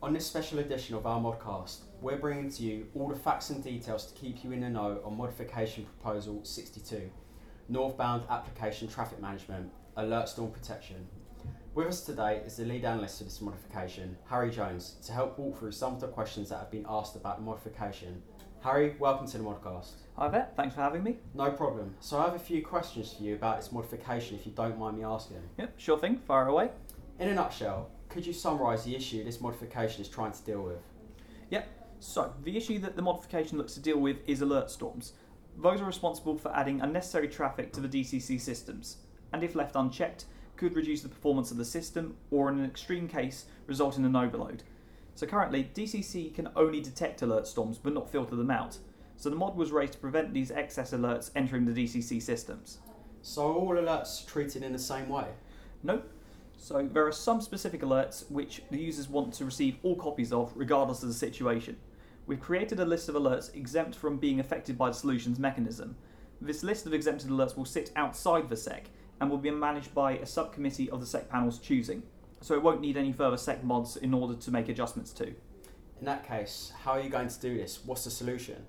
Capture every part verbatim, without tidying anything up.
On this special edition of our modcast, we're bringing to you all the facts and details to keep you in the know on Modification Proposal sixty-two, Northbound Application Traffic Management, Alert Storm Protection. With us today is the lead analyst for this modification, Harry Jones, to help walk through some of the questions that have been asked about the modification. Harry, welcome to the modcast. Hi there, thanks for having me. No problem. So I have a few questions for you about this modification, if you don't mind me asking. Yep, sure thing, fire away. In a nutshell, could you summarise the issue this modification is trying to deal with? Yep, so the issue that the modification looks to deal with is alert storms. Those are responsible for adding unnecessary traffic to the D C C systems, and if left unchecked, could reduce the performance of the system, or in an extreme case, result in an overload. So currently, D C C can only detect alert storms, but not filter them out. So the mod was raised to prevent these excess alerts entering the D C C systems. So are all alerts treated in the same way? No. So there are some specific alerts which the users want to receive all copies of, regardless of the situation. We've created a list of alerts exempt from being affected by the solutions mechanism. This list of exempted alerts will sit outside the S E C and will be managed by a subcommittee of the S E C panel's choosing. So it won't need any further S E C mods in order to make adjustments to. In that case, how are you going to do this? What's the solution?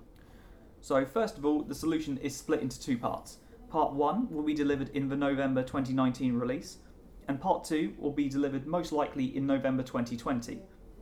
So first of all, the solution is split into two parts. Part one will be delivered in the November twenty nineteen release, and Part two will be delivered most likely in November twenty twenty.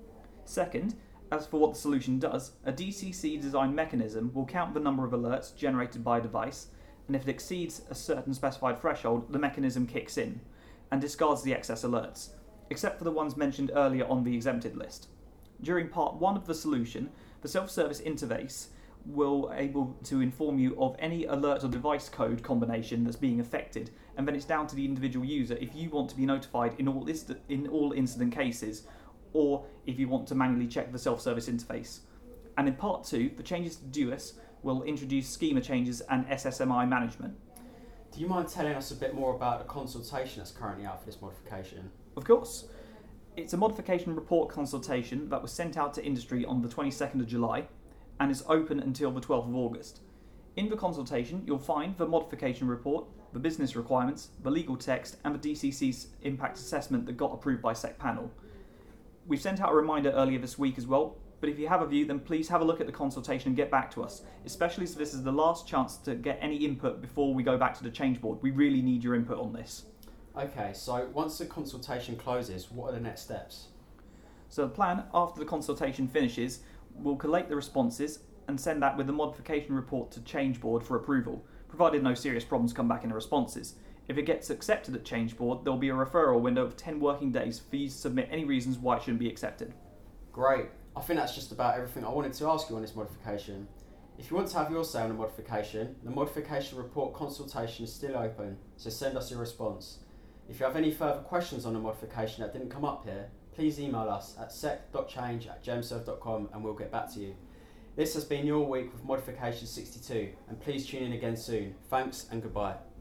Second, as for what the solution does, a D C C design mechanism will count the number of alerts generated by a device, and if it exceeds a certain specified threshold, the mechanism kicks in and discards the excess alerts, except for the ones mentioned earlier on the exempted list. During Part one of the solution, the self-service interface will be able to inform you of any alert or device code combination that's being affected, and then it's down to the individual user if you want to be notified in all, ist- in all incident cases, or if you want to manually check the self-service interface. And in Part two, the changes to DUIS will introduce schema changes and S S M I management. Do you mind telling us a bit more about the consultation that's currently out for this modification? Of course. It's a modification report consultation that was sent out to industry on the twenty-second of July and is open until the twelfth of August. In the consultation, you'll find the modification report, the business requirements, the legal text, and the D C C's impact assessment that got approved by S E C panel. We've sent out a reminder earlier this week as well, but if you have a view, then please have a look at the consultation and get back to us, especially as this is the last chance to get any input before we go back to the change board. We really need your input on this. Okay, so once the consultation closes, what are the next steps? So the plan, after the consultation finishes, we'll collate the responses and send that with the modification report to change board for approval, provided no serious problems come back in the responses. If it gets accepted at change board, there'll be a referral window of ten working days for you to submit any reasons why it shouldn't be accepted. Great. I think that's just about everything I wanted to ask you on this modification. If you want to have your say on the modification, the modification report consultation is still open, so send us your response. If you have any further questions on the modification that didn't come up here, please email us at sec dot change at gemserve dot com and we'll get back to you. This has been your week with Modification sixty-two, and please tune in again soon. Thanks and goodbye.